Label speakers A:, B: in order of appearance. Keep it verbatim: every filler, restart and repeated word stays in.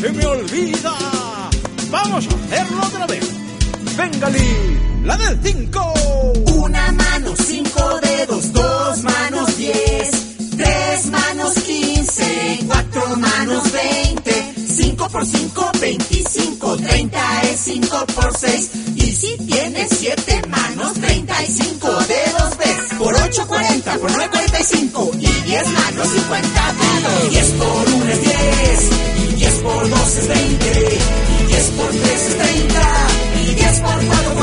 A: se me olvida. Vamos a hacerlo otra vez. Venga, Lee, la del cinco.
B: Una mano, cinco dedos, dos manos, diez. Tres manos, quince. Cuatro manos, veinte. Cinco por cinco, veinticinco. Treinta es cinco por seis. Y si tienes siete manos, treinta y cinco dedos ves. Por ocho, cuarenta. Por nueve, cuarenta y cinco. Y diez manos, cincuenta dedos. Diez por uno es diez. Y diez por dos es veinte. Y diez por tres es treinta. Y diez por cuatro